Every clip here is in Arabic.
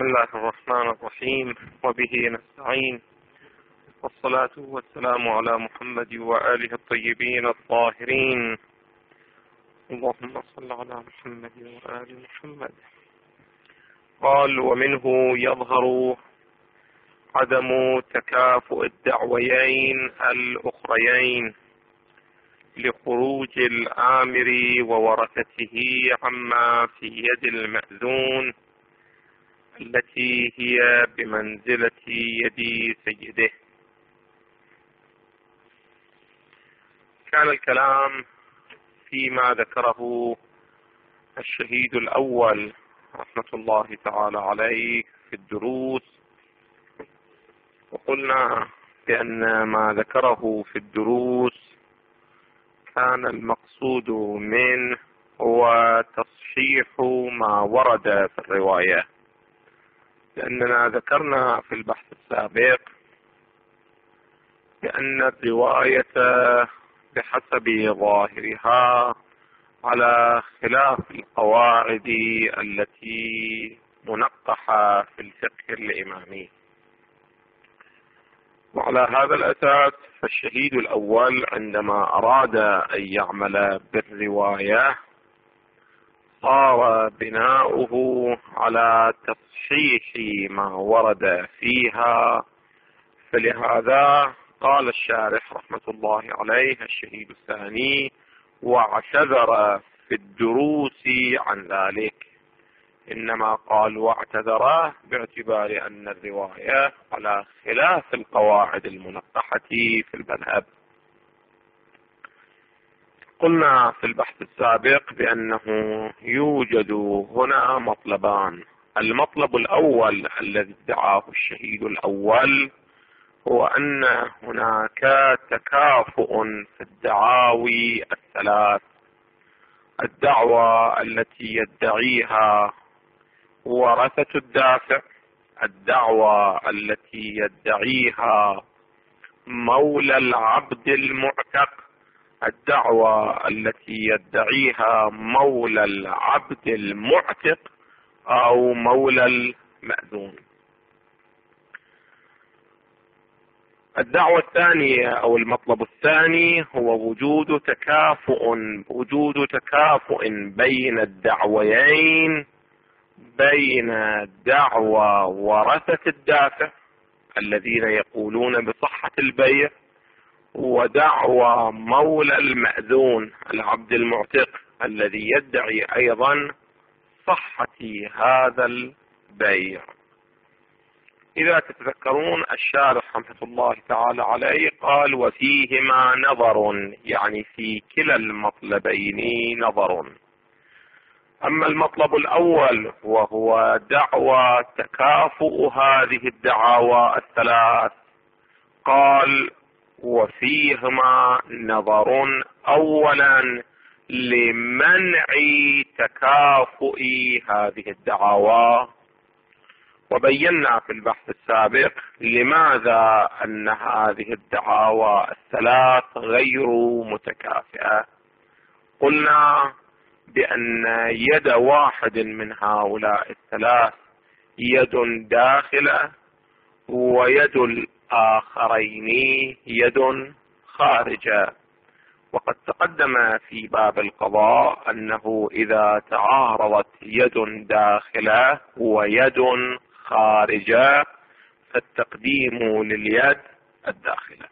بسم الله الرحمن الرحيم، وبه نستعين، والصلاة والسلام على محمد وآله الطيبين الطاهرين. اللهم صل على محمد وآل محمد. قال: ومنه يظهر عدم تكافؤ الدعويين الأخريين لخروج الآمر وورثته عما في يد المأذون التي هي بمنزلة يد سيده. كان الكلام فيما ذكره الشهيد الأول رحمة الله تعالى عليه في الدروس، وقلنا بأن ما ذكره في الدروس كان المقصود منه هو تصحيح ما ورد في الرواية، لأننا ذكرنا في البحث السابق بأن الرواية بحسب ظاهرها على خلاف القواعد التي منقحة في الفقه الإمامي، وعلى هذا الأساس فالشهيد الأول عندما أراد أن يعمل بالرواية صار بناؤه على تصحيح ما ورد فيها. فلهذا قال الشارح رحمة الله عليه الشهيد الثاني: واعتذر في الدروس عن ذلك. إنما قال واعتذر باعتبار أن الرواية على خلاف القواعد المنقحة في المذهب. قلنا في البحث السابق بأنه يوجد هنا مطلبان. المطلب الأول الذي ادعاه الشهيد الأول هو أن هناك تكافؤ في الدعاوي الثلاث: الدعوة التي يدعيها ورثة الدافع، الدعوة التي يدعيها مولى العبد المعتق، الدعوة التي يدعيها مولى العبد المعتق أو مولى المأذون. الدعوة الثانية أو المطلب الثاني هو وجود تكافؤ بين الدعويين، بين دعوى ورثة الدافع الذين يقولون بصحة البيع ودعوى مولى المأذون العبد المعتق الذي يدعي أيضا صحة هذا البيع. إذا تتذكرون الشارح رحمة الله تعالى عليه قال: وفيهما نظر، يعني في كلا المطلبين نظر. أما المطلب الأول وهو دعوى تكافؤ هذه الدعاوى الثلاث، قال: وفيهما نظر أولا لمنع تكافؤ هذه الدعاوى. وبينا في البحث السابق لماذا أن هذه الدعاوى الثلاث غير متكافئة. قلنا بأن يد واحد من هؤلاء الثلاث يد داخلة، ويد الآخرين يد خارجة. وقد تقدم في باب القضاء أنه إذا تعارضت يد داخلة ويد خارجة فالتقديم لليد الداخلة.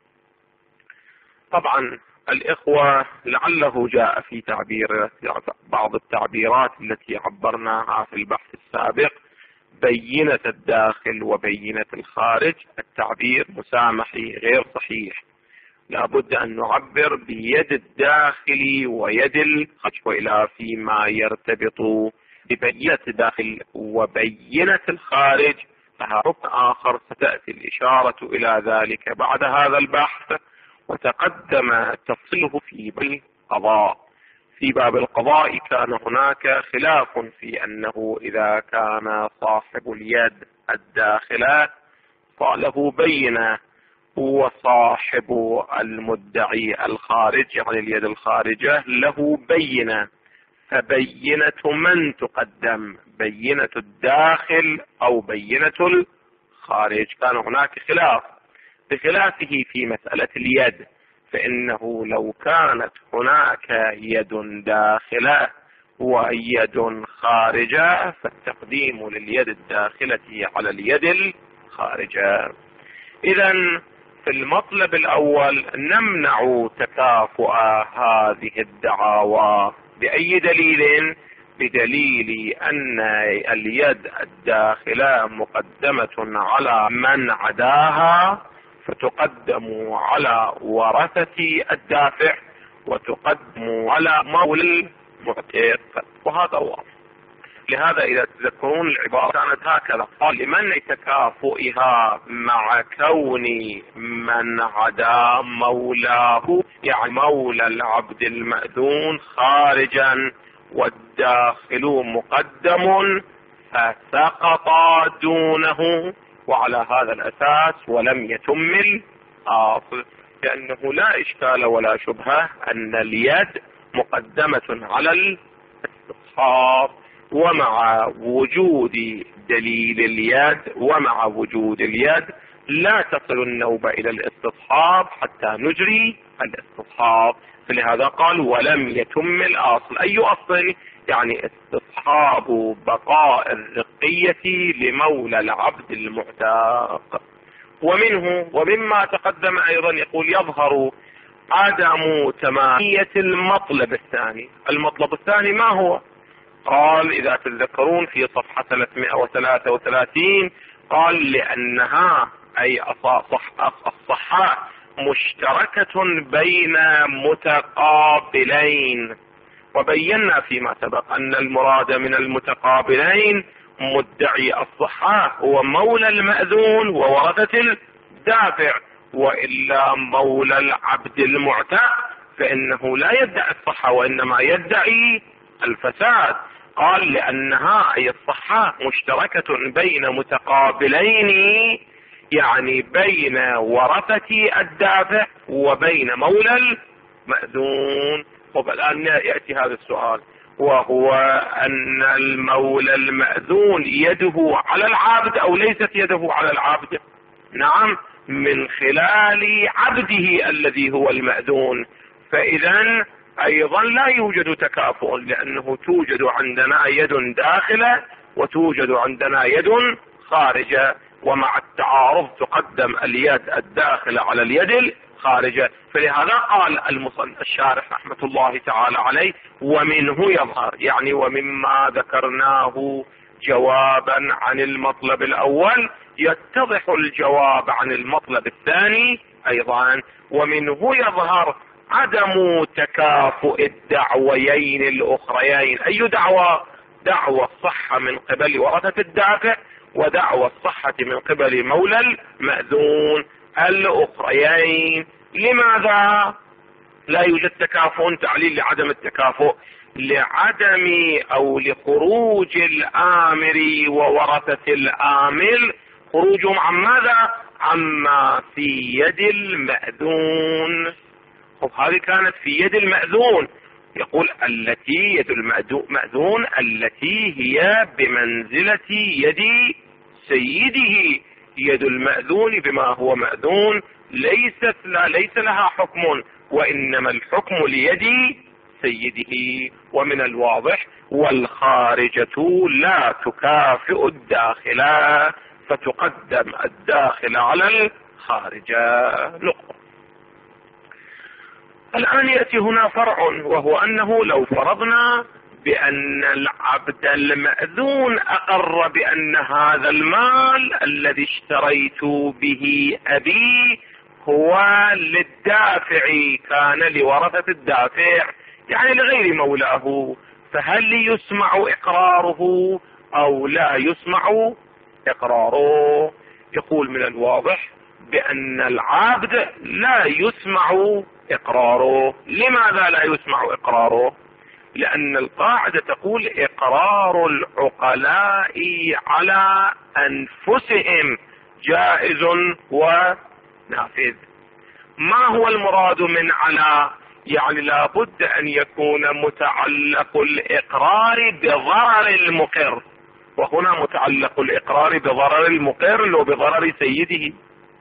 طبعا الإخوة لعله جاء في بعض التعبيرات التي عبرناها في البحث السابق بينة الداخل وبينة الخارج، التعبير مسامحي غير صحيح، لابد أن نعبر بيد الداخل ويد الخارج، وإلى فيما يرتبط ببينة الداخل وبينة الخارج فهذا ركن آخر ستأتي الإشارة إلى ذلك بعد هذا البحث، وتقدم تفصيله في باب القضاء. في باب القضاء كان هناك خلاف في أنه إذا كان صاحب اليد الداخلة فله بينة، وصاحب المدعي الخارج يعني اليد الخارجة له بينة، فبينة من تقدم؟ بينة الداخل أو بينة الخارج؟ كان هناك خلاف، بخلافه في مسألة اليد، فإنه لو كانت هناك يد داخلة ويد خارجة فالتقديم لليد الداخلة على اليد الخارجة. إذا في المطلب الأول نمنع تكافؤ هذه الدعاوى بأي دليل؟ بدليل أن اليد الداخلة مقدمة على من عداها، فتقدم على ورثة الدافع وتقدم على مولى المعتق، وهذا واضح. لهذا إذا تذكرون العبارة كانت هكذا: قال لمنع تكافؤها مع كون من عدا مولاه، يعني مولى العبد المأذون خارجا والداخل مقدم فسقط دونه، وعلى هذا الأساس ولم يتم الأصل، لأنه لا إشكال ولا شبهة أن اليد مقدمة على الاستصحاب، ومع وجود دليل اليد ومع وجود اليد لا تصل النوبة إلى الاستصحاب حتى نجري الاستصحاب. فلهذا قال ولم يتم الأصل. أي أصل؟ يعني استصحاب بقاء الرقية لمولى العبد المعتق. ومنه ومما تقدم أيضا يقول يظهر عدم تمامية المطلب الثاني. المطلب الثاني ما هو؟ قال إذا تتذكرون في صفحة 333 قال لأنها أي الصحاء مشتركة بين متقابلين، وبينا فيما سبق أن المراد من المتقابلين مدعي الصحاء هو مولى المأذون وورثة الدافع، وإلا مولى العبد المعتق فإنه لا يدعي الصحة وإنما يدعي الفساد. قال لأنها أي الصحة مشتركة بين متقابلين، يعني بين ورثة الدافع وبين مولى المأذون. والآن يأتي هذا السؤال، وهو أن المولى المأذون يده على العبد أو ليست يده على العبد؟ نعم، من خلال عبده الذي هو المأذون. فإذا أيضا لا يوجد تكافؤ، لأنه توجد عندنا يد داخلة وتوجد عندنا يد خارجة، ومع التعارض تقدم اليد الداخلة على اليد الخارجة. فلهذا قال الشارح رحمة الله تعالى عليه ومنه يظهر، يعني ومما ذكرناه جوابا عن المطلب الأول يتضح الجواب عن المطلب الثاني أيضا. ومنه يظهر عدم تكافؤ الدعويين الأخريين. أي دعوة؟ دعوى الصحة من قبل ورثة الدافع ودعوى الصحة من قبل مولى المأذون الأخريين. لماذا لا يوجد تكافؤ؟ تعليل لعدم التكافؤ: لعدم أو لخروج الآمر وورثة الآمر، خروجهم عن ماذا؟ عما في يد المأذون. هذه كانت في يد المأذون، يقول التي يد المأذون التي هي بمنزلة يد سيده. يد المأذون بما هو مأذون ليس لها حكم، وإنما الحكم ليد سيده. ومن الواضح والخارجة لا تكافئ الداخلة، فتقدم الداخل على الخارجة. نقطة. الآن يأتي هنا فرع، وهو أنه لو فرضنا بأن العبد المأذون أقر بأن هذا المال الذي اشتريت به أبي هو للدافع، كان لورثة الدافع يعني لغير مولاه، فهل يسمع إقراره أو لا يسمع إقراره؟ يقول من الواضح بأن العبد لا يسمع إقراره. لماذا لا يسمع إقراره؟ لأن القاعدة تقول إقرار العقلاء على أنفسهم جائز ونافذ. ما هو المراد من على؟ يعني لابد أن يكون متعلق الإقرار بضرر المقر، وهنا متعلق الإقرار بضرر المقر وبضرر سيده.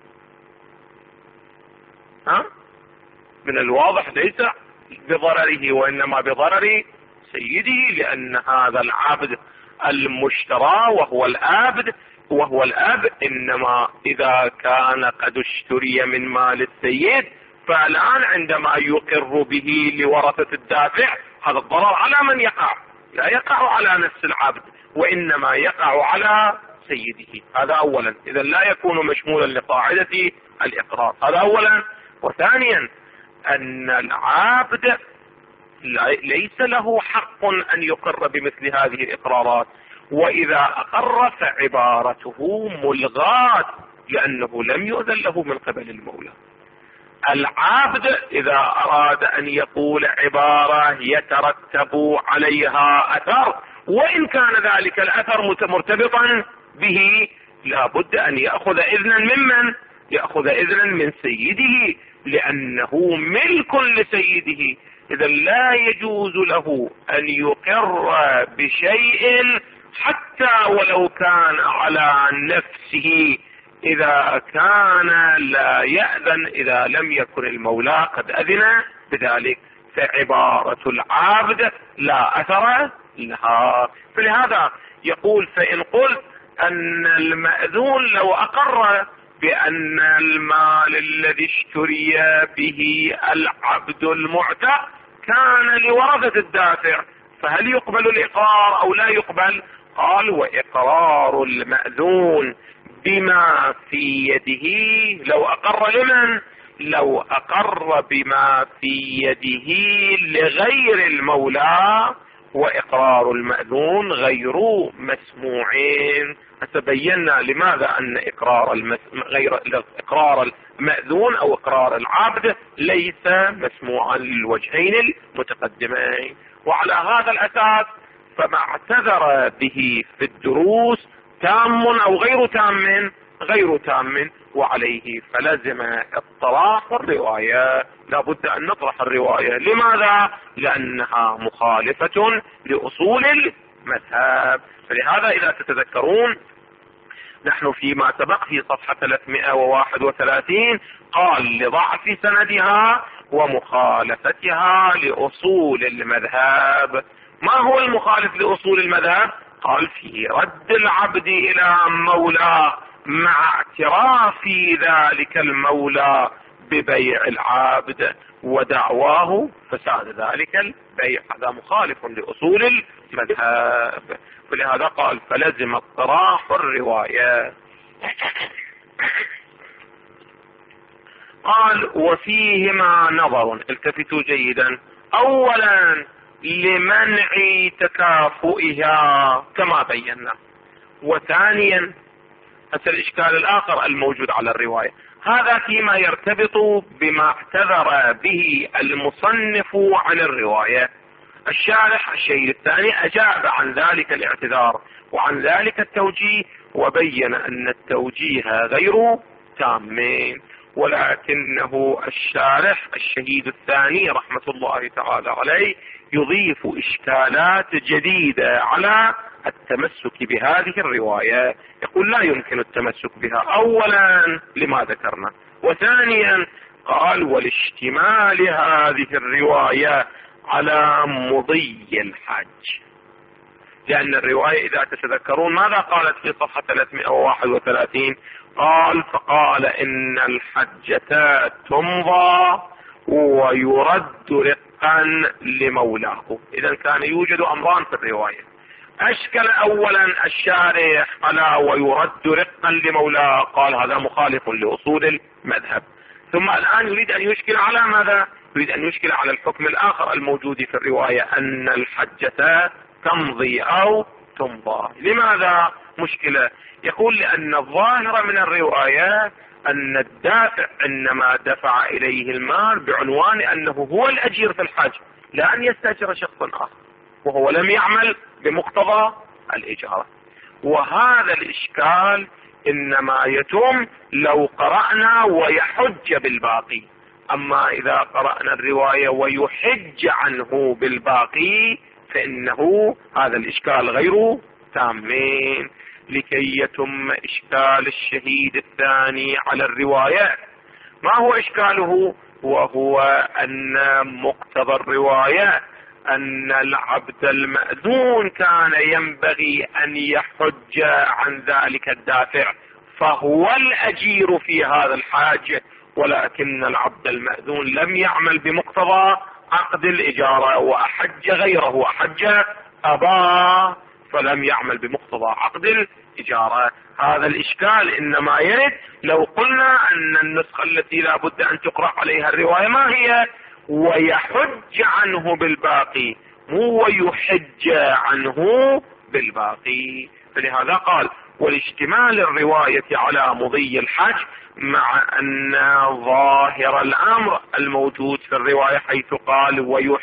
من الواضح ليس بضرره وإنما بضرر سيده، لأن هذا العبد المشترى وهو الأب إنما إذا كان قد اشتري من مال السيد، فالآن عندما يقر به لورثة الدافع هذا الضرر على من يقع؟ لا يقع على نفس العبد وإنما يقع على سيده. هذا أولا، إذا لا يكون مشمولا لقاعدة الإقرار. هذا أولا. وثانيا أن العبد ليس له حق أن يقر بمثل هذه الإقرارات، وإذا أقر فعبارته ملغاة لأنه لم يؤذن له من قبل المولى. العبد إذا أراد أن يقول عبارة يترتب عليها أثر، وإن كان ذلك الأثر مرتبطا به، لابد أن يأخذ إذنا ممن؟ يأخذ إذنا من سيده، لأنه ملك لسيده. إذا لا يجوز له أن يقر بشيء حتى ولو كان على نفسه إذا كان لا يأذن، إذا لم يكن المولى قد أذن بذلك، فعبارة العبد لا أثر لها. فلهذا يقول: فإن قلت أن المأذون لو أقر بأن المال الذي اشتري به العبد المعتق كان لورثة الدافع، فهل يقبل الإقرار أو لا يقبل؟ قال: وإقرار المأذون بما في يده لو أقر لمن؟ لو أقر بما في يده لغير المولى، وإقرار المأذون غير مسموعين. تبينا لماذا أن إقرار المأذون أو إقرار العبد ليس مسموعا للوجهين المتقدمين. وعلى هذا الأساس فما اعتذر به في الدروس تام أو غير تام؟ غير تام، وعليه فلزم اطراح الرواية. لابد أن نطرح الرواية. لماذا؟ لأنها مخالفة لأصول المذهب. فلهذا إذا تتذكرون نحن فيما سبق في صفحة 331 قال: لضعف سندها ومخالفتها لأصول المذهب. ما هو المخالف لأصول المذهب؟ قال: في رد العبد إلى مولاه مع اعتراف ذلك المولى ببيع العبد ودعواه فساد ذلك البيع. هذا مخالف لأصول المذهب. ولهذا قال: فلزم اطراح الرواية. قال: وفيهما نظر. التفتوا جيدا. أولا لمنع تكافؤها كما بينا، وثانيا الإشكال الآخر الموجود على الرواية. هذا فيما يرتبط بما اعتذر به المصنف عن الرواية. الشارح الشيء الثاني أجاب عن ذلك الاعتذار وعن ذلك التوجيه، وبين أن التوجيه غير تامين، ولكنه الشارح الشهيد الثاني رحمة الله تعالى عليه يضيف إشكالات جديدة على التمسك بهذه الرواية. يقول: لا يمكن التمسك بها. أولا لما ذكرنا، وثانيا قال: والاشتمال هذه الرواية على مضي الحج. لأن الرواية إذا تتذكرون ماذا قالت في صفحة 331؟ قال: فقال إن الحجة تمضى ويرد رقا لمولاه. إذا كان يوجد أمران في الرواية. أشكل أولا الشارح على ويرد رقا لمولاه، قال هذا مخالف لأصول المذهب. ثم الآن يريد أن يشكل على ماذا؟ يريد أن يشكل على الحكم الآخر الموجود في الرواية أن الحجة تمضي أو تمضى. لماذا مشكلة؟ يقول: لأن الظاهر من الرواية أن الدافع إنما دفع إليه المال بعنوان أنه هو الأجير في الحج، لا أن يستأجر شخصا آخر، وهو لم يعمل بمقتضى الإجارة. وهذا الإشكال إنما يتم لو قرأنا ويحج بالباقي. أما إذا قرأنا الرواية ويحج عنه بالباقي فإنه هذا الإشكال غير تامين. لكي يتم إشكال الشهيد الثاني على الرواية، ما هو إشكاله؟ وهو أن مقتضى الرواية أن العبد المأذون كان ينبغي أن يحج عن ذلك الدافع، فهو الأجير في هذا الحاج، ولكن العبد المأذون لم يعمل بمقتضى عقد الإجارة وأحج غيره، أحج أباه فلم يعمل بمقتضى عقد الإجارة. هذا الإشكال إنما يرد لو قلنا أن النسخة التي لا بد أن تقرأ عليها الرواية ما هي؟ ويحج عنه بالباقي، مو ويحج عنه بالباقي. فلهذا قال والاشتمال الرواية على مضي الحج، مع أن ظاهر الأمر الموجود في الرواية حيث قال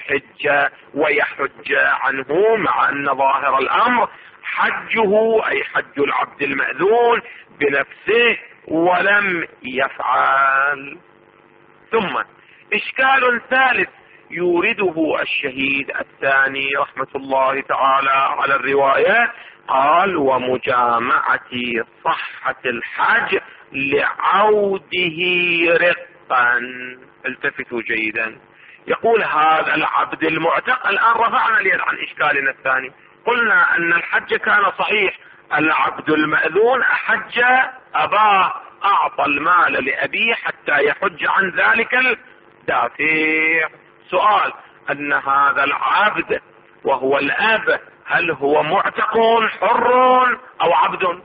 ويحج عنه، مع أن ظاهر الأمر حجه أي حج العبد المأذون بنفسه ولم يفعل. ثم إشكال ثالث يورده الشهيد الثاني رحمة الله تعالى على الرواية، قال ومجامعة صحة الحج لعوده رقا. التفتوا جيدا، يقول هذا العبد المعتق، الآن رفعنا اليد عن إشكالنا الثاني، قلنا أن الحج كان صحيح، العبد المأذون أحج أباه، أعطى المال لأبيه حتى يحج عن ذلك الدافع. سؤال، أن هذا العبد وهو الأب هل هو معتق حر أو عبد؟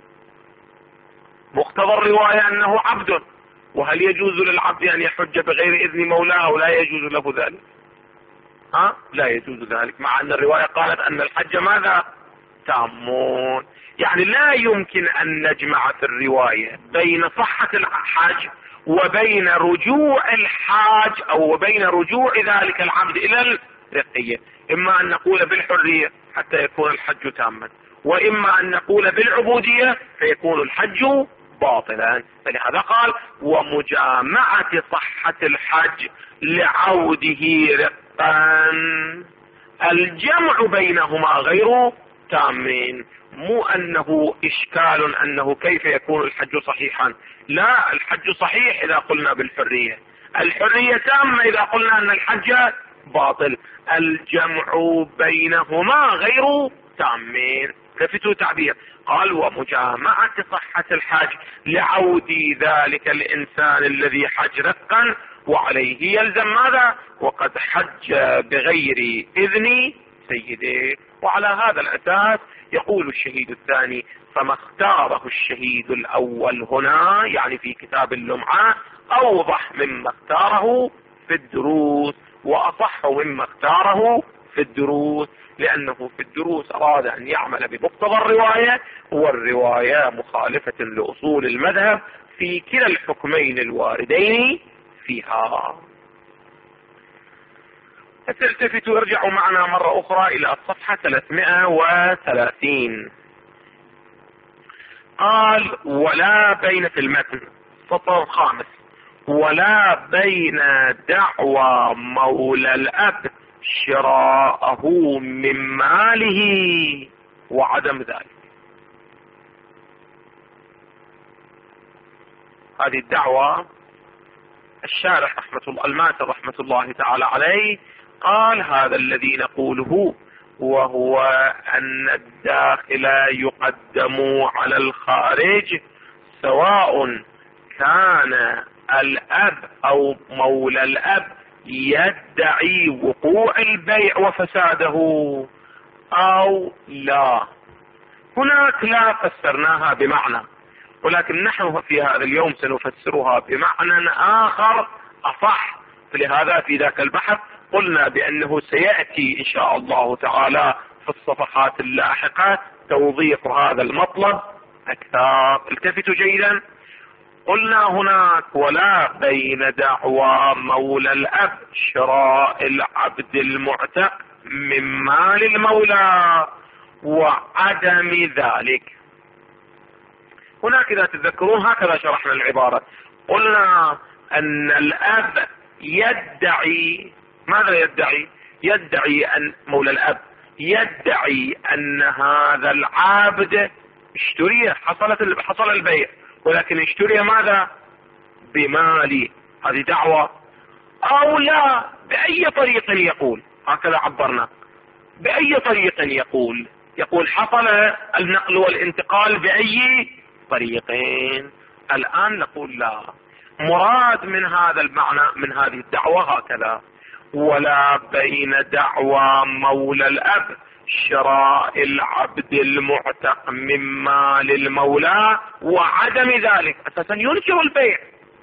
مقتضى الرواية أنه عبد، وهل يجوز للعبد أن يحج بغير إذن مولاه أو لا يجوز له ذلك؟ لا يجوز ذلك، مع أن الرواية قالت أن الحج ماذا؟ تامون. يعني لا يمكن أن نجمع في الرواية بين صحة الحج وبين رجوع الحاج أو وبين رجوع ذلك العبد إلى الرقية. إما أن نقول بالحرية حتى يكون الحج تاما، وإما أن نقول بالعبودية فيكون الحج باطلا. فلهذا قال ومجامعة صحة الحج لعوده رقا، الجمع بينهما غير تامين. مو أنه إشكال أنه كيف يكون الحج صحيحا، لا، الحج صحيح إذا قلنا بالحرية، الحرية تامة إذا قلنا أن الحج باطل، الجمع بينهما غير تامين. لفتوا تعبير، قال ومجامعة صحة الحج لعود ذلك الإنسان الذي حج رقا وعليه يلزم ماذا؟ وقد حج بغير إذن سيده. وعلى هذا الأساس يقول الشهيد الثاني فما اختاره الشهيد الأول هنا يعني في كتاب اللمعة أوضح مما اختاره في الدروس وأصح مما اختاره في الدروس، لأنه في الدروس أراد أن يعمل بمقتضى الرواية، والرواية مخالفة لأصول المذهب في كلا الحكمين الواردين فيها. تلتفتوا ارجعوا معنا مرة أخرى إلى الصفحة 330. قال ولا بين في المتن سطر خامس ولا بين دعوى مولى الأب شراءه من ماله وعدم ذلك. هذه الدعوة الشارح رحمة الله الماتر رحمة الله تعالى عليه قال هذا الذي نقوله وهو أن الداخل يقدم على الخارج، سواء كان الأب أو مولى الأب يدعي وقوع البيع وفساده أو لا. هناك لا فسرناها بمعنى، ولكن نحن في هذا اليوم سنفسرها بمعنى آخر أصح. فلهذا في ذاك البحث قلنا بأنه سيأتي إن شاء الله تعالى في الصفحات اللاحقة توضيح هذا المطلب أكثر. التفتوا جيدا، قلنا هناك ولا بين دعوى مولى الأب شراء العبد المعتق من مال المولى وعدم ذلك. هناك إذا تذكرون هكذا شرحنا العبارة، قلنا أن الأب يدعي ماذا يدعي أن مولى الأب يدعي أن هذا العبد اشتري، حصل البيع، ولكن اشتري ماذا؟ بمالي. هذه دعوة أو لا؟ بأي طريق يقول، هكذا عبرنا، بأي طريق يقول حصل النقل والانتقال بأي طريقين. الآن نقول لا، مراد من هذا المعنى من هذه الدعوة هكذا: ولا بين دعوى مولى الأب شراء العبد المعتق من مال المولى وعدم ذلك. أساسا ينكر البيع،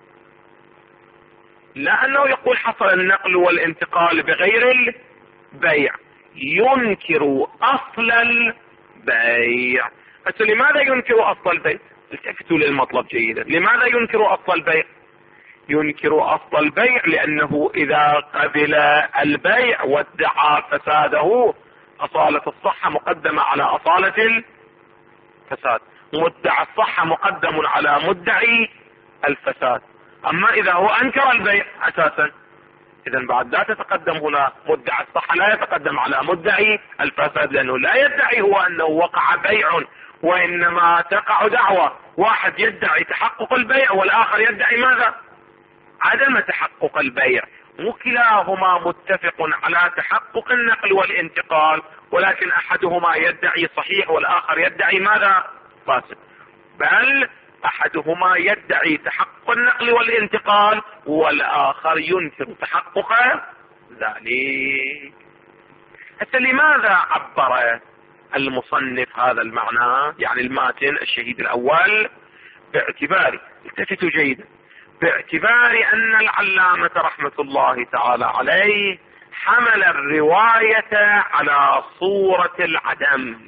لأنه يقول حصل النقل والانتقال بغير البيع، ينكر أصل البيع. لماذا ينكر أصل البيع؟ التفتوا للمطلب جيدا. لماذا ينكر أصل البيع؟ ينكر أصل البيع لأنه إذا قبل البيع وادعى فساده، أصالة الصحة مقدمة على أصالة الفساد، مدعى الصحة مقدم على مدعي الفساد. أما إذا هو أنكر البيع أساسا، إذن بعد لا تتقدم هنا مدعى الصحة، لا يتقدم على مدعي الفساد، لأنه لا يدعي هو أنه وقع بيع، وإنما تقع دعوة. واحد يدعي تحقق البيع والآخر يدعي ماذا؟ عدم تحقق البيع. وكلاهما متفق على تحقق النقل والانتقال، ولكن أحدهما يدعي صحيح والآخر يدعي ماذا؟ فاسد. بل أحدهما يدعي تحقق النقل والانتقال والآخر ينكر تحقق ذلك. لماذا عبر المصنف هذا المعنى، يعني الماتن الشهيد الأول؟ باعتبار، التفتوا جيدا، باعتبار أن العلامة رحمة الله تعالى عليه حمل الرواية على صورة العدم،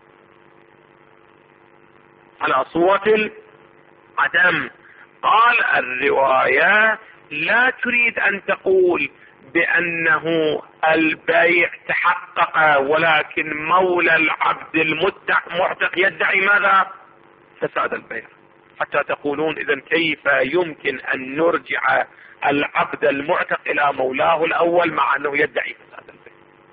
على صورة العدم. قال الرواية لا تريد أن تقول بأنه البيع تحقق، ولكن مولى العبد المعتق يدعي ماذا؟ فساد البيع. حتى تقولون إذن كيف يمكن أن نرجع العبد المعتق إلى مولاه الأول مع أنه يدعي فساد البيع؟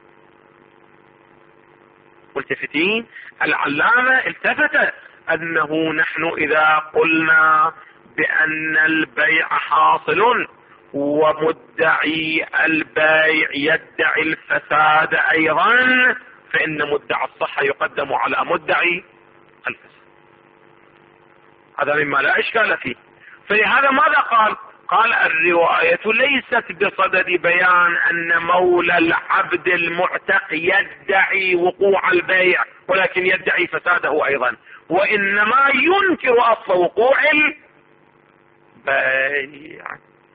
ملتفتين. العلامة التفت أنه نحن إذا قلنا بأن البيع حاصل ومدعي البيع يدعي الفساد أيضا، فإن مدعي الصحة يقدم على مدعي الفساد. هذا مما لا إشكال فيه. فلهذا ماذا قال الرواية ليست بصدد بيان أن مولى العبد المعتق يدعي وقوع البيع ولكن يدعي فساده أيضا، وإنما ينكر أصل وقوع البيع.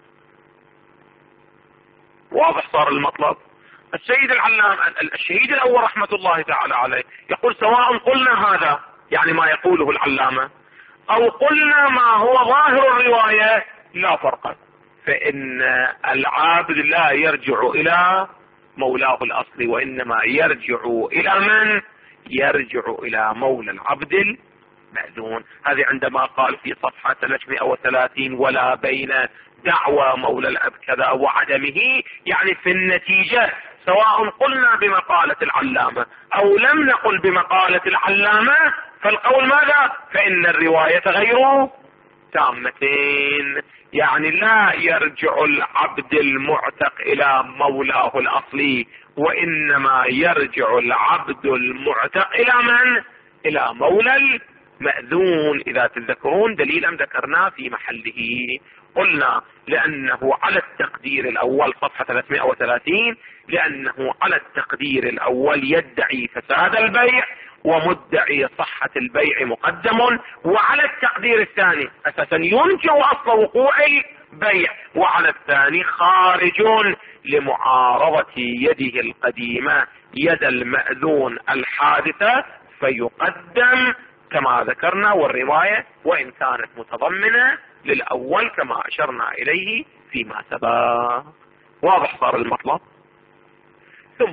واضح صار المطلب؟ السيد العلام الشهيد الأول رحمة الله تعالى عليه يقول سواء قلنا هذا يعني ما يقوله العلامة أو قلنا ما هو ظاهر الرواية لا فرق، فإن العابد لا يرجع إلى مولاه الأصلي، وإنما يرجع إلى من؟ يرجع إلى مولى العبد المأذون. هذه عندما قال في صفحة 330 ولا بين دعوى مولى الأب كذا وعدمه، يعني في النتيجة سواء قلنا بمقالة العلامة أو لم نقل بمقالة العلامة، فالقول ماذا؟ فإن الرواية غير تامتين، يعني لا يرجع العبد المعتق إلى مولاه الأصلي، وإنما يرجع العبد المعتق إلى من؟ إلى مولى المأذون. إذا تذكرون دليلا ذكرناه في محله، قلنا لأنه على التقدير الأول صفحة 330، لأنه على التقدير الأول يدعي فساد البيع ومدعي صحة البيع مقدم، وعلى التقدير الثاني أساسا ينكر أصل وقوع البيع، وعلى الثاني خارج لمعارضة يده القديمة يد المأذون الحادثة فيقدم كما ذكرنا، والرواية وإن كانت متضمنة للأول كما أشرنا إليه فيما سبق. واضح صار المطلب؟ ثم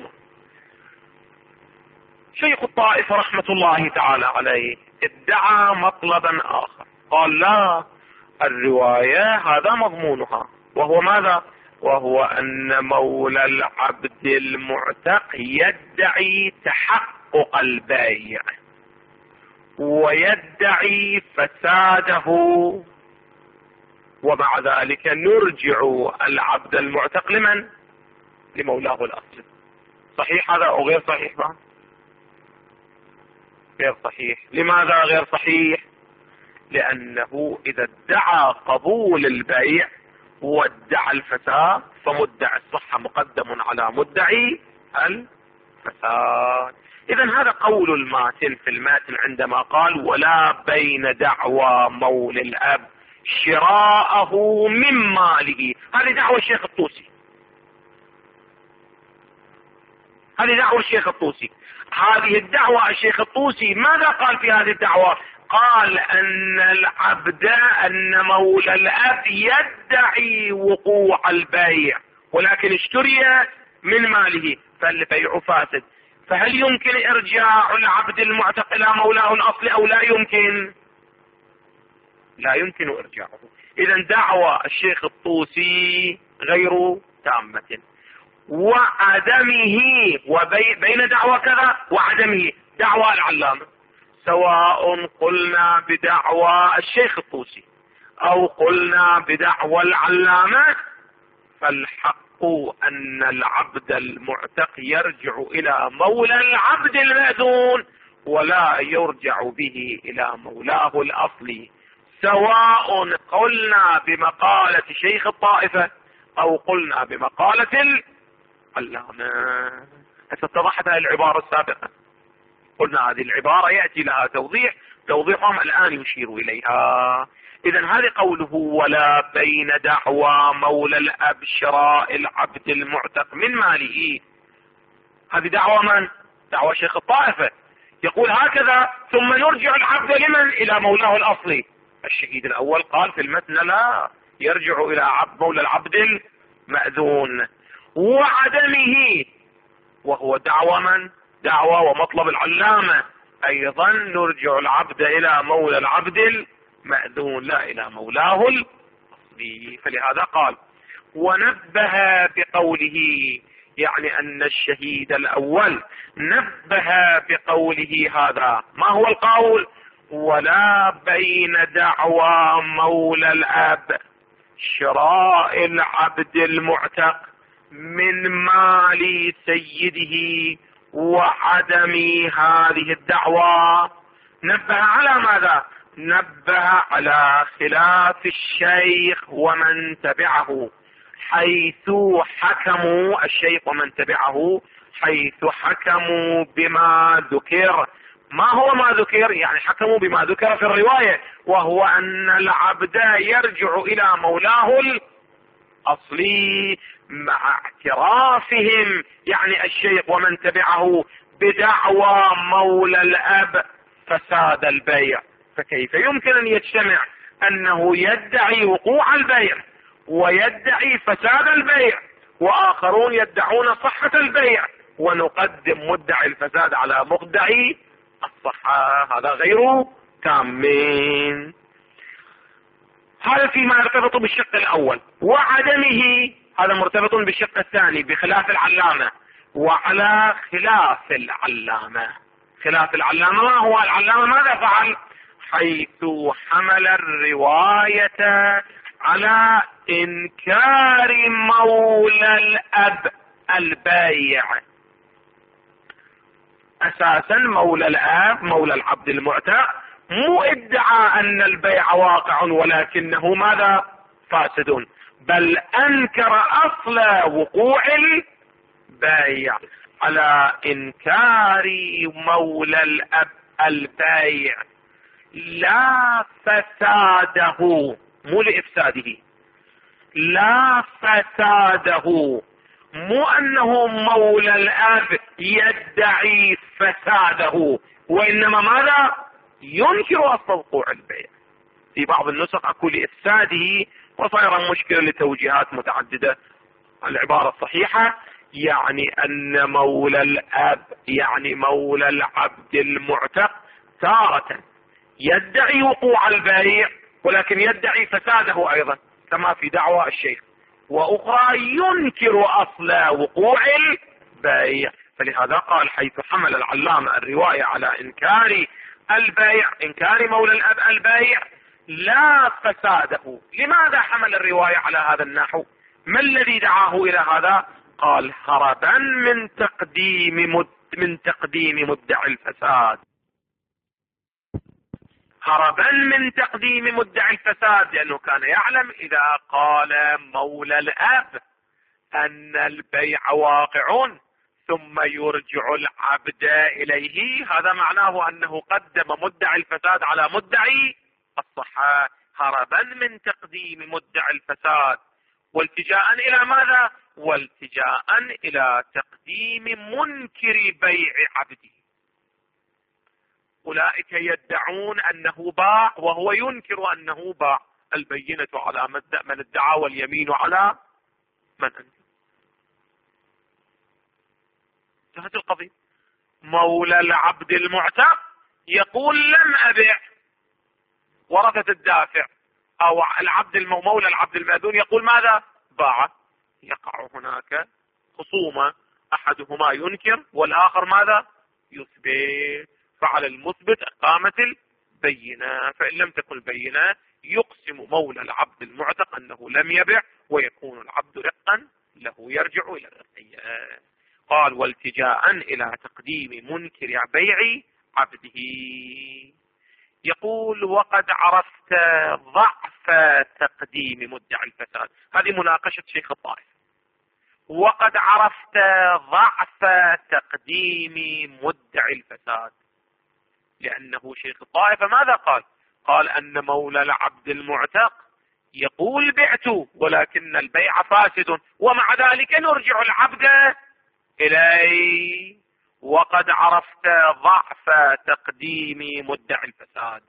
شيخ الطائفة رحمة الله تعالى عليه ادعى مطلبا آخر، قال لا، الرواية هذا مضمونها، وهو ماذا؟ وهو أن مولى العبد المعتق يدعي تحقق البيع ويدعي فساده، ومع ذلك نرجع العبد المعتق لمن؟ لمولاه الأصلي. صحيح هذا أو غير صحيح بقى؟ غير صحيح. لماذا غير صحيح؟ لأنه إذا ادعى قبول البيع وادعى الفساد فمدعي الصحة مقدم على مدعي الفساد. إذا هذا قول الماتن في الماتن عندما قال ولا بين دعوى مولى الأب شراءه من ماله. هذه دعوة الشيخ الطوسي، هذه دعوة الشيخ الطوسي. هذه الدعوة الشيخ الطوسي ماذا قال في هذه الدعوة؟ قال أن العبد أن مولى الأب يدعي وقوع البيع ولكن اشتري من ماله فالبيع فاسد. فهل يمكن إرجاع العبد المعتق إلى مولاه الأصلي أو لا يمكن؟ لا يمكن إرجاعه. إذا دعوى الشيخ الطوسي غير تامة، وعدمه وبين دعوى كذا وعدمه دعوى العلامة، سواء قلنا بدعوى الشيخ الطوسي أو قلنا بدعوى العلامة، فالحق أن العبد المعتق يرجع إلى مولى العبد المأذون ولا يرجع به إلى مولاه الأصلي، سواء قلنا بمقالة شيخ الطائفة أو قلنا بمقالة العلامة. اتضحت هذه العبارة السابقة، قلنا هذه العبارة يأتي لها توضيحهم الآن يشير إليها. إذن هذه قوله ولا بين دعوى مولى الأب شراء العبد المعتق من ماله، هذه دعوى من؟ دعوى شيخ الطائفة، يقول هكذا ثم نرجع العبد لمن؟ إلى مولاه الأصلي. الشهيد الأول قال في المتن لا، يرجع إلى مولى العبد المأذون. وعدمه وهو دعوى من؟ دعوى ومطلب العلامة، أيضا نرجع العبد إلى مولى العبد المأذون لا إلى مولاه الأصلي. فلهذا قال ونبه بقوله، يعني أن الشهيد الأول نبه بقوله هذا. ما هو القول؟ ولا بين دعوى مولى الأب شراء العبد المعتق من مال سيده وعدم هذه الدعوى. نبه على ماذا؟ نبه على خلاف الشيخ ومن تبعه، حيث حكموا الشيخ ومن تبعه حيث حكموا بما ذكر. ما هو ما ذكر؟ يعني حكموا بما ذكر في الرواية، وهو أن العبد يرجع إلى مولاه الأصلي مع اعترافهم، يعني الشيخ ومن تبعه، بدعوى مولى الأب فساد البيع. فكيف يمكن أن يجتمع أنه يدعي وقوع البيع ويدعي فساد البيع وآخرون يدعون صحة البيع ونقدم مدعي الفساد على مدعي الصحة؟ هذا غير تامين. هذا فيما يرتبط بالشق الأول. وعدمه هذا مرتبط بالشق الثاني بخلاف العلامة. وعلى خلاف العلامة، خلاف العلامة ما هو؟ العلامة ماذا فعل؟ حيث حمل الرواية على إنكار مولى الأب البايع. أساسا مولى الأب مولى العبد المعتق مو ادعى أن البيع واقع ولكنه ماذا؟ فاسد، بل أنكر أصل وقوع البيع على إنكار مولى الأب البيع لا فساده، مو لإفساده، لا فساده، مو أنه مولى الأب يدعي فساده، وإنما ماذا؟ ينكر أصل وقوع البيع. في بعض النسخ أقول لإفساده، وصار مشكلة لتوجيهات متعددة. العبارة الصحيحة يعني أن مولى الأب يعني مولى العبد المعتق تارة يدعي وقوع البيع ولكن يدعي فساده أيضا كما في دعوى الشيخ، وأخرى ينكر أصل وقوع البيع. فلهذا قال حيث حمل العلامة الرواية على إنكار البيع، إنكار مولى الأب البيع لا فساده. لماذا حمل الرواية على هذا النحو؟ ما الذي دعاه إلى هذا؟ قال هربا من تقديم مدعي الفساد، هربا من تقديم مدعي الفساد، لأنه كان يعلم إذا قال مولى الأب أن البيع واقع ثم يرجع العبد إليه، هذا معناه أنه قدم مدعي الفساد على مدعي الصحة، هربا من تقديم مدعي الفساد والتجاء إلى ماذا؟ والتجاء إلى تقديم منكر بيع عبده. أولئك يدعون أنه باع وهو ينكر أنه باع، البينة على من ادعى واليمين على من أنكر. انتهت القضية. مولى العبد المعتق يقول لم أبع، ورثة الدافع أو مولى العبد المأذون يقول ماذا؟ باع. يقع هناك خصومة، أحدهما ينكر والآخر ماذا؟ يثبت. فعلى المثبت إقامة البينة، فإن لم تكن البينة يقسم مولى العبد المعتق أنه لم يبع ويكون العبد رقا له، يرجع إلى الرقية. قال والتجاء إلى تقديم منكر بيع عبده. يقول وقد عرفت ضعف تقديم مدعي الفساد، هذه مناقشة شيخ الطائف. وقد عرفت ضعف تقديم مدعي الفساد، لأنه شيخ الطائفة ماذا قال؟ قال أن مولى العبد المعتق يقول بعت ولكن البيع فاسد، ومع ذلك نرجع العبد إليه. وقد عرفت ضعف تقديم مدعي الفساد.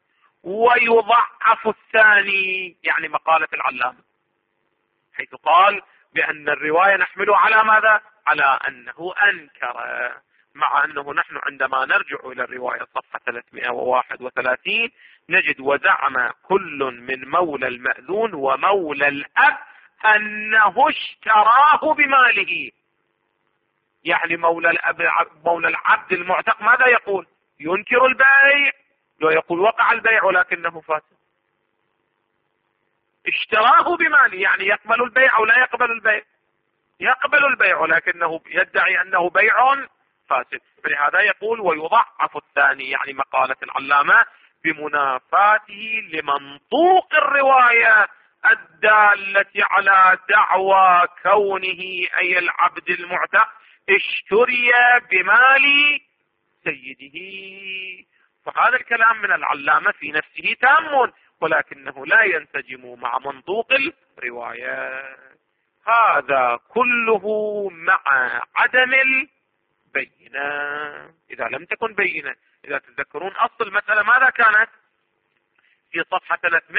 ويضعف الثاني، يعني مقالة العلامة، حيث قال بأن الرواية نحمله على ماذا؟ على أنه أنكر، مع أنه نحن عندما نرجع إلى الرواية صفحة 331 نجد وزعم كل من مولى المأذون ومولى الأب أنه اشتراه بماله. يعني مولى العبد المعتق ماذا يقول؟ ينكر البيع، لو يقول وقع البيع ولكنه فاسد. اشتراه بماله يعني يقبل البيع أو لا يقبل البيع؟ يقبل البيع ولكنه يدعي أنه بيع فاسد. فلهذا يقول ويضعف الثاني، يعني مقالة العلامة، بمنافاته لمنطوق الرواية الدالة على دعوى كونه أي العبد المعتق اشتري بمال سيده. فهذا الكلام من العلامة في نفسه تام، ولكنه لا ينسجم مع منطوق الرواية. هذا كله مع عدم البينة. إذا لم تكن بينة، إذا تتذكرون أصل المسألة ماذا كانت؟ في صفحة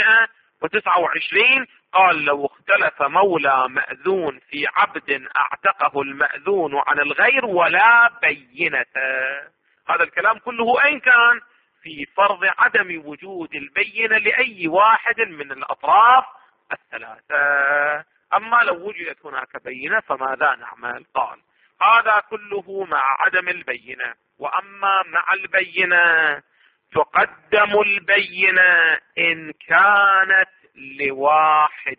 329 قال لو اختلف مولى مأذون في عبد اعتقه المأذون عن الغير ولا بينة. هذا الكلام كله أين كان؟ في فرض عدم وجود البينة لأي واحد من الأطراف الثلاثة. أما لو وجدت هناك بينة فماذا نعمل؟ قال هذا كله مع عدم البينة. وأما مع البينة تقدم البينة إن كانت لواحد.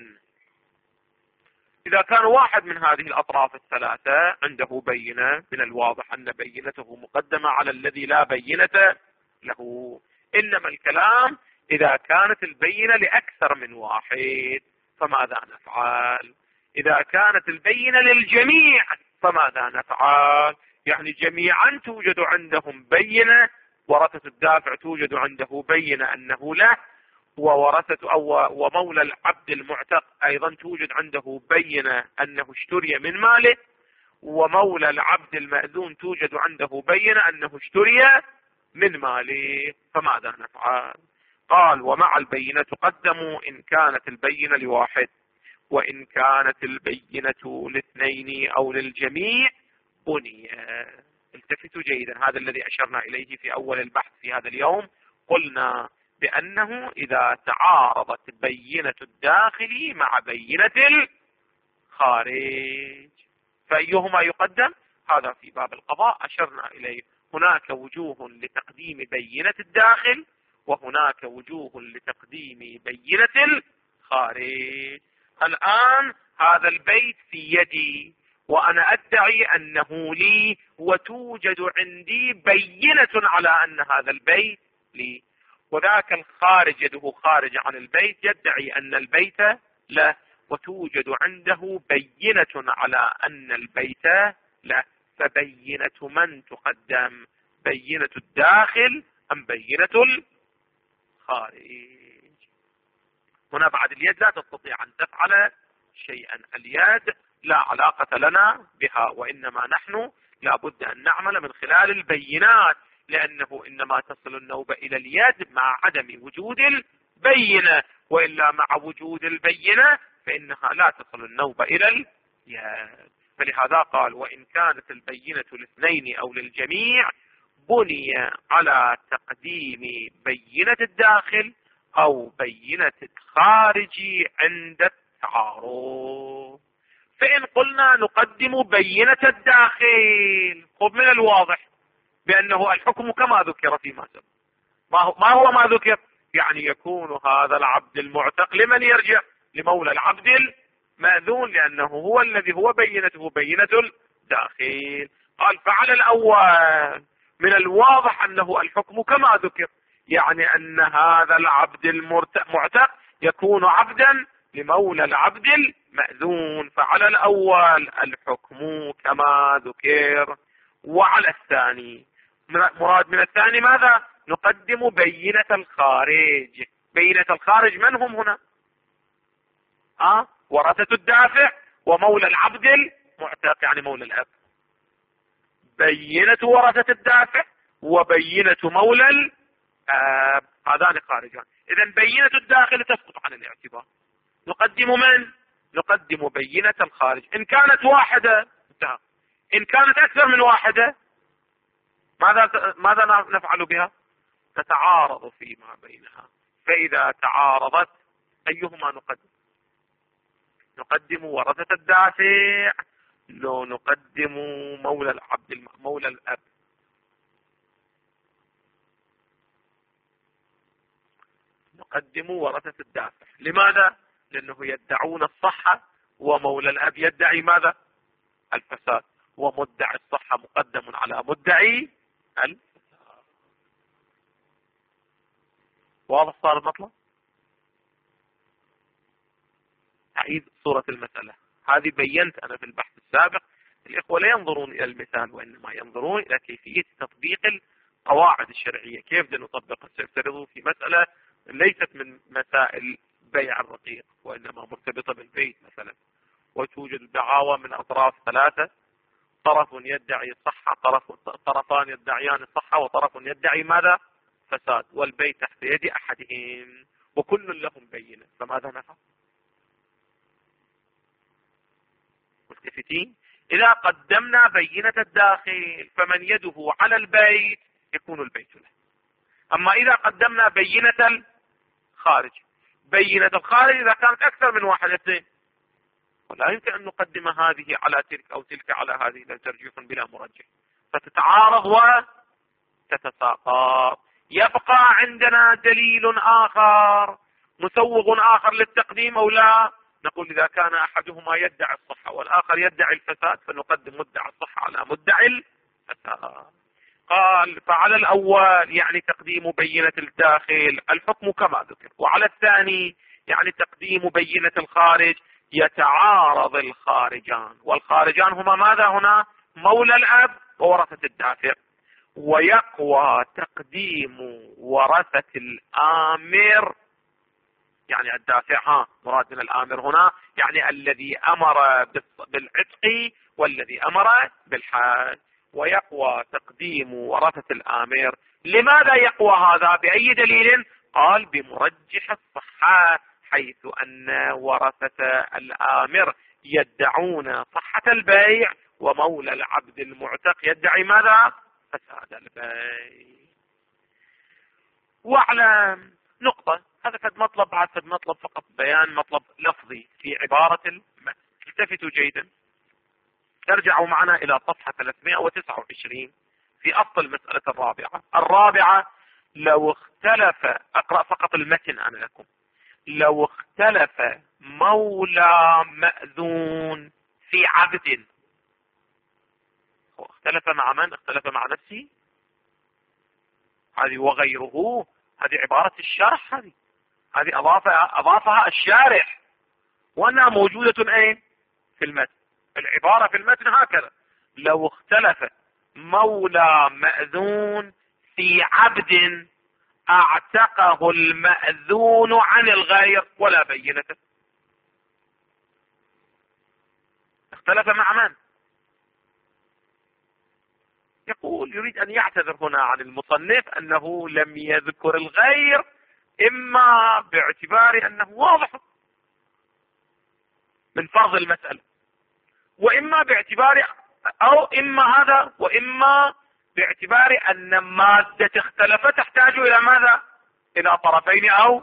إذا كان واحد من هذه الأطراف الثلاثة عنده بينة، من الواضح أن بينته مقدمة على الذي لا بينة له. إنما الكلام إذا كانت البينة لأكثر من واحد فماذا نفعل؟ إذا كانت البينة للجميع فماذا نفعل؟ يعني جميعا توجد عندهم بينة، ورثة الدافع توجد عنده بينة أنه له، ومولى العبد المعتق أيضا توجد عنده بينة أنه اشتري من ماله، ومولى العبد المأذون توجد عنده بينة أنه اشتري من ماله، فماذا نفعل؟ قال ومع البينة تقدم إن كانت البينة لواحد، وإن كانت البينة لاثنين أو للجميع بني. التفتوا جيدا، هذا الذي أشرنا إليه في أول البحث في هذا اليوم. قلنا بأنه إذا تعارضت بينة الداخل مع بينة الخارج فأيهما يقدم؟ هذا في باب القضاء أشرنا إليه. هناك وجوه لتقديم بينة الداخل وهناك وجوه لتقديم بينة الخارج. الآن هذا البيت في يدي وأنا أدعي أنه لي وتوجد عندي بينة على أن هذا البيت لي، وذاك الخارج يده خارج عن البيت يدعي أن البيت له وتوجد عنده بينة على أن البيت له. فبينة من تقدم؟ بينة الداخل أم بينة الخارج؟ هنا بعد اليد لا تستطيع أن تفعل شيئا، اليد لا علاقة لنا بها، وإنما نحن لابد أن نعمل من خلال البينات، لأنه إنما تصل النوبة إلى اليد مع عدم وجود البينة، وإلا مع وجود البينة فإنها لا تصل النوبة إلى اليد. فلهذا قال وإن كانت البينة لاثنين أو للجميع بني على تقديم بينة الداخل أو بينة الخارج عند التعارض. فإن قلنا نقدم بينة الداخل، خذ من الواضح بأنه الحكم كما ذكر فيما سبق. ما هو ما ذكر؟ يعني يكون هذا العبد المعتق لمن يرجع؟ لمولى العبد المأذون، لأنه هو الذي هو بينته بينة الداخل. قال فعلى الأول من الواضح أنه الحكم كما ذكر، يعني أن هذا العبد المعتق يكون عبدا لمولى العبد المأذون، فعلى الأول الحكم كما ذكر. وعلى الثاني مراد من الثاني ماذا؟ نقدم بينة الخارج. بينة الخارج من هم هنا؟ ورثة الدافع ومولى العبد المعتق يعني مولى الأب. بينة ورثة الدافع وبينة مولى الأب هذان خارجان. إذا بينة الداخل تسقط عن الاعتبار. نقدم من؟ نقدم بينة الخارج. إن كانت واحدة انتهى، إن كانت أكثر من واحدة ماذا نفعل بها؟ تتعارض فيما بينها. فإذا تعارضت أيهما نقدم؟ نقدم ورثة الدافع لو نقدم مولى العبد مولى الأب؟ نقدم ورثة الدافع. لماذا؟ لأنه يدعون الصحة ومولى الأب يدعي ماذا؟ الفساد، ومدعي الصحة مقدم على مدعي الفساد. واضح صار المطلب؟ أعيد صورة المسألة هذه. بينت أنا في البحث السابق الإخوة لا ينظرون إلى المثال وإنما ينظرون إلى كيفية تطبيق القواعد الشرعية. كيف بدنا نطبقها؟ سيفترضوا في مسألة ليست من مسائل بيع الرقيق وإنما مرتبطة بالبيت مثلا، وتوجد دعاوى من أطراف ثلاثة، طرف يدعي الصحة، طرفان يدعيان الصحة، وطرف يدعي ماذا؟ فساد، والبيت تحت يد أحدهم وكل لهم بينة. فماذا نفعل؟ ملتفتين. إذا قدمنا بينة الداخل فمن يده على البيت يكون البيت له. أما إذا قدمنا بينة الخارج، بينة الخارج إذا كانت أكثر من واحدتين ولا يمكن أن نقدم هذه على تلك أو تلك على هذه، لا ترجيح بلا مرجح، فتتعارض وتتساقط. يبقى عندنا دليل آخر مسوغ آخر للتقديم أو لا؟ نقول إذا كان أحدهما يدعي الصحة والآخر يدعي الفساد فنقدم مدعي الصحة على مدعي الفساد. قال فعلى الأول يعني تقديم بينة الداخل الحكم كما ذكر، وعلى الثاني يعني تقديم بينة الخارج يتعارض الخارجان، والخارجان هما ماذا هنا؟ مولى الأب وورثة الدافع. ويقوى تقديم ورثة الآمر يعني الدافع، مراد من الآمر هنا يعني الذي أمر بالعتق والذي أمر بالحج. ويقوى تقديم ورثة الآمر. لماذا يقوى هذا؟ بأي دليل؟ قال بمرجح الصحة، حيث أن ورثة الآمر يدعون صحة البيع ومولى العبد المعتق يدعي ماذا؟ فساد البيع. واعلم نقطة. هذا قد مطلب بعد قد مطلب فقط بيان مطلب لفظي في عبارة التفتوا جيدا. ترجعوا معنا إلى صفحة 329 في أصل المسألة الرابعة. لو اختلف، أقرأ فقط المتن أنا لكم. لو اختلف مولى مأذون في عبد، اختلف مع من؟ اختلف مع نفسه. هذه وغيره، هذه عبارة الشرح، هذه أضافها الشارح، وأنها موجودة أين؟ في المتن. العبارة في المتن هكذا: لو اختلف مولى مأذون في عبد اعتقه المأذون عن الغير ولا بينة. اختلف مع من؟ يقول يريد ان يعتذر هنا عن المصنف انه لم يذكر الغير، اما باعتبار انه واضح من فرض المسألة، واما باعتبار واما باعتبار ان مادة اختلفت تحتاج الى ماذا؟ الى طرفين او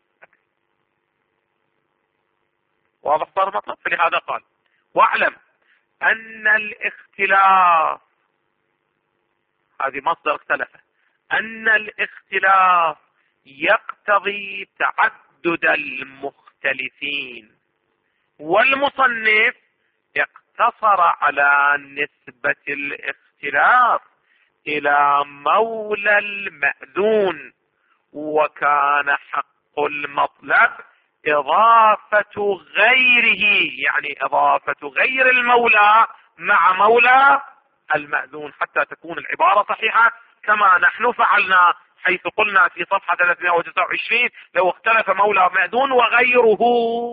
واضح صار المطلب. فلهذا قال: واعلم ان الاختلاف، هذه مصدر اختلف، ان الاختلاف يقتضي تعدد المختلفين، والمصنف اقتصر على نسبة الاختلاف الى مولى المأذون، وكان حق المطلب اضافة غيره، يعني اضافة غير المولى مع مولى المأذون، حتى تكون العبارة صحيحة كما نحن فعلنا، حيث قلنا في صفحة 329: لو اختلف مولى مأذون وغيره.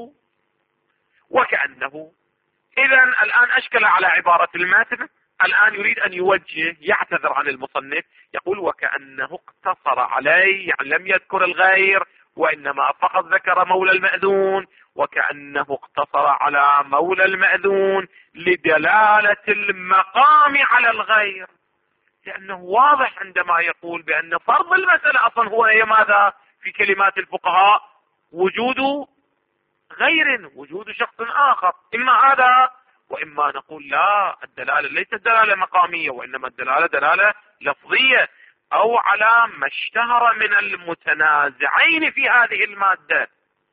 وكأنه اذا الان اشكل على عبارة الماتن، الان يريد ان يوجه، يعتذر عن المصنف، يقول: وكأنه اقتصر عليه، يعني لم يذكر الغير وانما فقط ذكر مولى المأذون، وكأنه اقتصر على مولى المأذون لدلالة المقام على الغير، لأنه واضح عندما يقول بأن فرض المسألة أصلا هو ماذا في كلمات الفقهاء؟ وجود غير، وجود شخص آخر، إما هذا وإما نقول لا، الدلالة ليست دلالة مقامية، وإنما الدلالة دلالة لفظية، أو على ما اشتهر من المتنازعين في هذه المادة.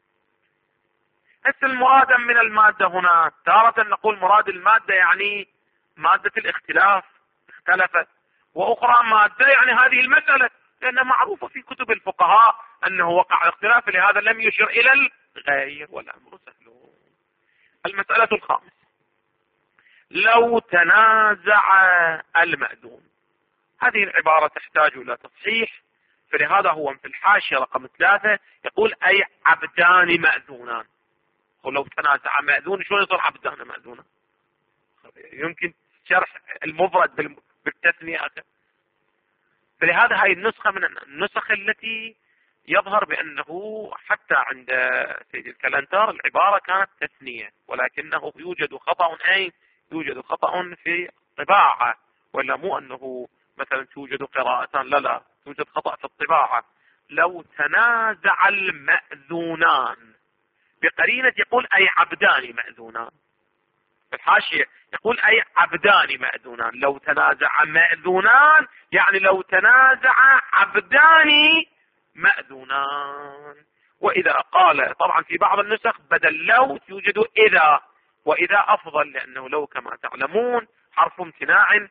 المراد من المادة هنا تارة نقول مراد المادة يعني مادة الاختلاف، اختلفت، وأخرى مادة يعني هذه المسألة، لأنها معروفة في كتب الفقهاء أنه وقع الاختلاف، لهذا لم يشر إلى الغير، والأمر سهل. المسألة الخامسة: لو تنازع المأذون. هذه العبارة تحتاج إلى تصحيح، فلهذا هو في الحاشية رقم 3 يقول: أي عبدان مأذونان. ولو تنازع مأذون شلون يصير عبدان مأذونان؟ يمكن شرح المفرد بالتثنية. فلهذا هاي النسخة من النسخ التي يظهر بأنه حتى عند سيد الكلنتار العبارة كانت تثنية، ولكنه يوجد خطأ يوجد خطأ في الطباعة، ولا مو أنه مثلا توجد قراءة، لا توجد خطأ في الطباعة. لو تنازع المأذونان بقرينة يقول أي عبدان مأذونان، في الحاشية يقول أي عبدان مأذونان. لو تنازع مأذونان يعني لو تنازع عبدان مأذونان. وإذا قال، طبعا في بعض النسخ بدل لو يوجد إذا، وإذا أفضل، لأنه لو كما تعلمون حرف امتناع.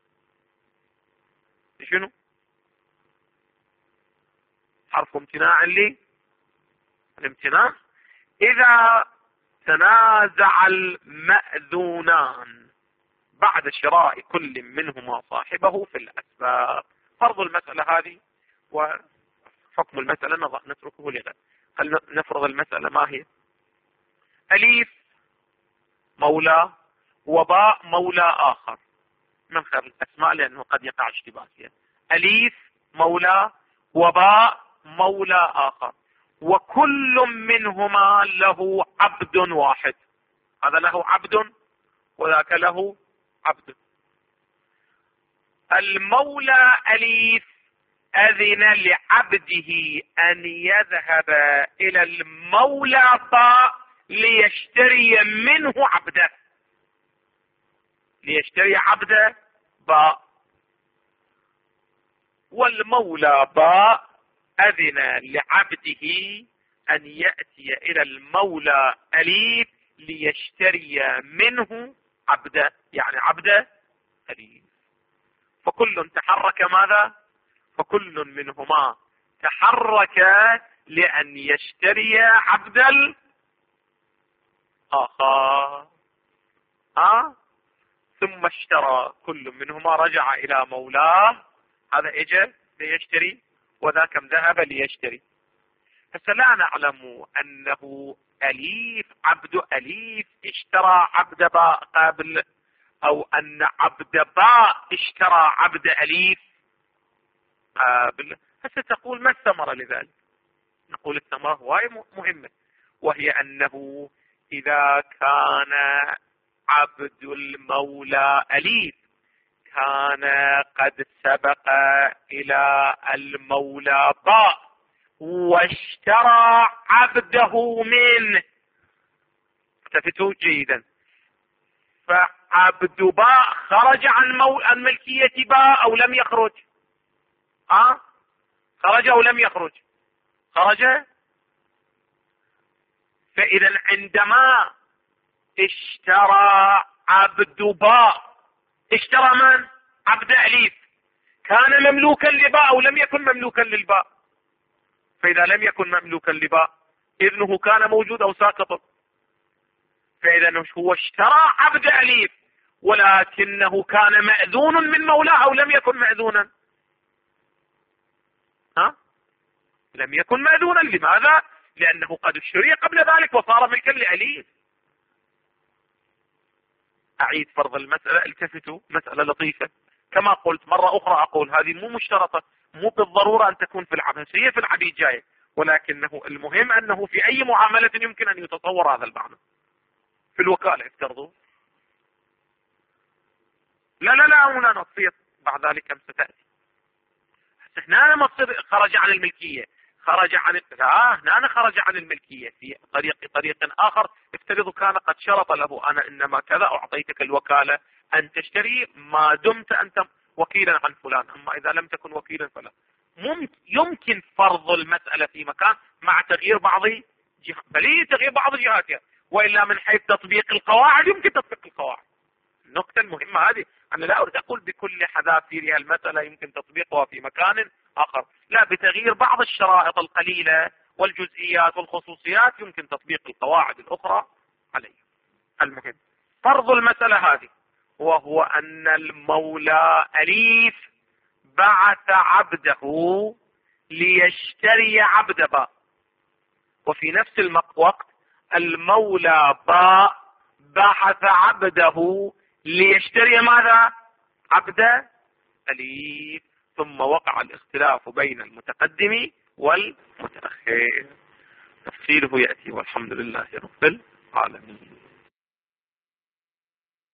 شنو حرف امتناع الامتناع؟ إذا تنازع المأذونان بعد شراء كل منهما صاحبه في الأسباب. فرض المسألة هذه وحكم المسألة نتركه لغد. هل نفرض المسألة ما هي؟ أليف مولى وباء مولى آخر، من خير الأسماء لأنه قد يقع اشتباه فيها. أليف مولى وباء مولى آخر، وكل منهما له عبد واحد، هذا له عبد وذاك له عبد. المولى أليف أذن لعبده أن يذهب إلى المولى باء ليشتري منه عبده، ليشتري عبده باء، والمولى باء أذن لعبده أن يأتي إلى المولى أليف ليشتري منه عبده، يعني عبده أليف. فكل تحرك ماذا؟ فكل منهما تحرك لأن يشتري عبد الآخر. ثم اشترى كل منهما، رجع إلى مولاه، هذا اجى ليشتري وذاك ذهب ليشتري. هسه لا نعلم أنه أليف عبد أليف اشترى عبد باء قبل، أو أن عبد باء اشترى عبد أليف قبل. هسه تقول ما الثمرة لذلك؟ نقول الثمرة هواي مهمة، وهي أنه إذا كان عبد المولى أليف كان قد سبق إلى المولى باء واشترى عبده منه، التفتوا جيدا، فعبد باء خرج عن ملكية باء أو لم يخرج؟ خرج أو لم يخرج؟ خرج. فإذا عندما اشترى عبد باء، اشترى من؟ عبد أليف، كان مملوكا لباء أو لم يكن مملوكا للباء؟ فإذا لم يكن مملوكا لباء إذنه كان موجود أو ساقط. فإذا هو اشترى عبد أليف ولكنه كان مأذون من مولاه أو لم يكن مأذونا؟ لم يكن مأذونا. لماذا؟ لأنه قد اشتري قبل ذلك وصار ملكا لأليف. أعيد فرض المسألة، التفتوا، مسألة لطيفة. كما قلت مرة أخرى أقول هذه مو مشترطة، مو بالضرورة أن تكون في العبد، هي في العبيد جاية، ولكنه المهم أنه في أي معاملة يمكن أن يتصور هذا المعنى. في الوكالة افترضوا، لا هنا نصير بعد ذلك كم ستأتي. هنا ما تصير خرج عن الملكية، خرج عن هنا خرج عن الملكية في طريق آخر. افترضوا كان قد شرط له أنا إنما كذا أعطيتك الوكالة أن تشتري ما دمت أنت وكيلا عن فلان، أما إذا لم تكن وكيلا فلا. يمكن فرض المسألة في مكان مع تغيير بعض جهات، بل تغيير بعض جهاتها، وإلا من حيث تطبيق القواعد يمكن تطبيق القواعد. النقطة المهمة هذه، أنا لا أريد أقول بكل حذافيرها المسألة يمكن تطبيقها في مكان آخر، لا، بتغيير بعض الشرائط القليلة والجزئيات والخصوصيات يمكن تطبيق القواعد الأخرى عليه. المهم فرض المسألة هذه، وهو أن المولى أليف بعث عبده ليشتري عبد باء، وفي نفس الوقت المولى باء بعث عبده ليشتري ماذا؟ عبد أليف. ثم وقع الاختلاف بين المتقدم والمتأخر، تفصيله يأتي، والحمد لله رب العالمين.